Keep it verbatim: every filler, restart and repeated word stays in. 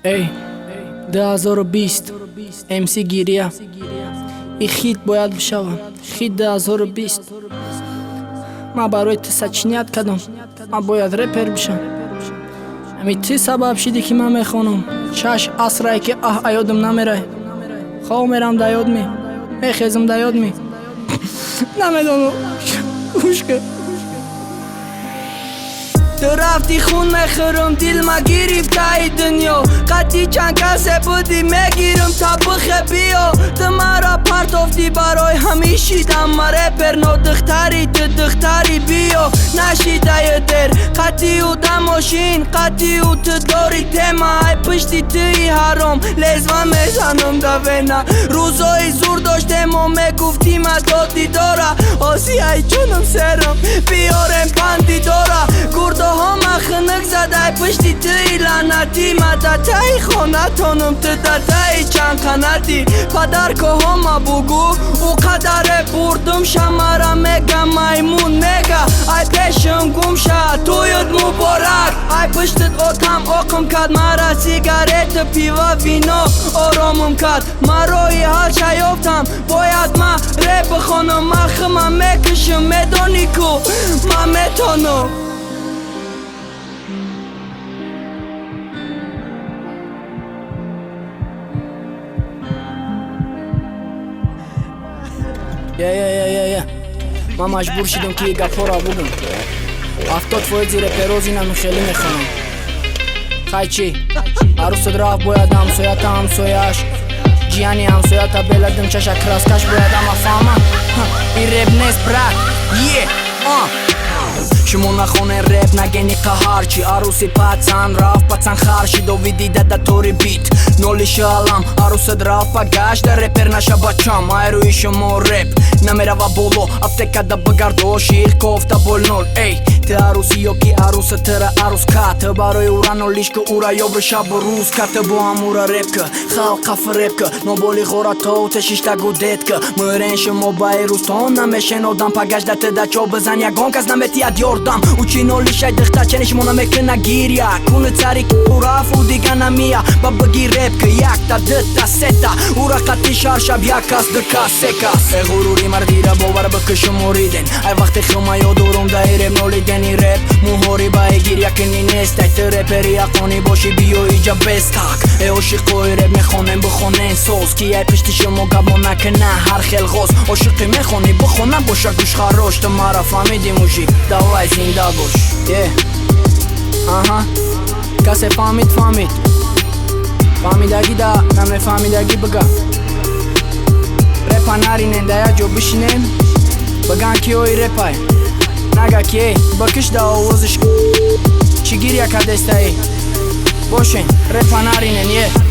Эй, две тысячи двадцать, эм си Гирия. И хит бояд бишавам, хит две тысячи двадцать. Ма барои ту сачиният кардам, ма бояд рэпер бишам. Ами ту сабаб шиди ки ман мехонам, чаш асрае ки аҳ аёдам намерай. Хоб мерам да ёд ми, мехезам да ёд ми. Намедонам, гӯш. تو رفتی خون مخورم دیل ما گریفتای دنیا قطعی چند کسه بودی میگیرم تا بخه بیا تو مرا پرتافتی برای همیشیدم ما رپر نو دختری تو دختری بیا نشیده یه در قطعی او دماشین قطعی او تو داری تیما ای پشتی توی حرام لزمه میزنم دوینا روزای زور داشتم و میگفتی ما دادی داره آسی ای جونم سرم بیارم پندی داره گرده ها مخنک زده ای پشتی توی لعنتی ما در تایی خانتانم تو در تایی چند قناتی پدر که همه بگو او قدر بردم شماره میگم میمون میگه ای پیشم گم شد تویت مبارک ای پشتت آتم آقم کد مرا سیگارت پیوا وینا آرامم کد مرای حال شیافتم باید ما ریپ بخونم مخمم میکشم میدانی کو من میتونم Я, я, я, я, я. من مجبور شدم که یه گپا را بگم. هفتاد فایز رپروز اینم خیلی میخوانم. خواهی چی؟ عروست رفت باید همسایت همسایش جیانی همسایت بلدم چشک راسکش باید هم افهمم این رپ نیست برد یه آه شما نخونه رپ نگنی قهر چی عروسی پتن رفت پتن خرشی دویدی دادا توری بیت نولی شالم عروست رفت پگشت در رپر نشه بچم ای روی شما رپ نمیره و بولو افتکه دا بگردو شیخ کفته بول نول ای تی عروسی یا کی عروس تره عروس کت برای اورا نولیش که اورا یا به شب و روز کت با هم اورا رپ که خلق قف رپ که نوبولی خورا تو تشیشتا گودت که مرین شما با روز تو نمیشن آدم پگشت دت دا چو بزن یگان کس نمیتی اد یاردم اوچی نولیش ای دختا چنش مونه میکنه گیریا کونه تاری اورا فو دیگه نمیا با بگی رپ که یک تا دت تا ستا اورا قطی شار شب یک کس دکا سکاس ای غروری مردی را باور بکشم موریدن ای وقت خما یادورم دای رپ نولیدن این رپ موهوری بای گیریا کنی نیست ای تو رپری اقانی باشی بیو ایجا بستاک ای عاشقای رپ میخونن بخونن سوز کی ای پشتی شما گبان نکنه هر خلقوز عاشقی میخونی بخونن باشه گوش خراش تو مرا فهمیدی موشی دوای زنده باش یه آها کسی فهمید فهمید فهمیدگی دا نمی فهمیدگی بگا رپا نرینن دایا جو بشینن بگن کی اوی رپای نگه کی بکش دا آوازش چی گیریا که دسته ای باشین رپا نرینن یه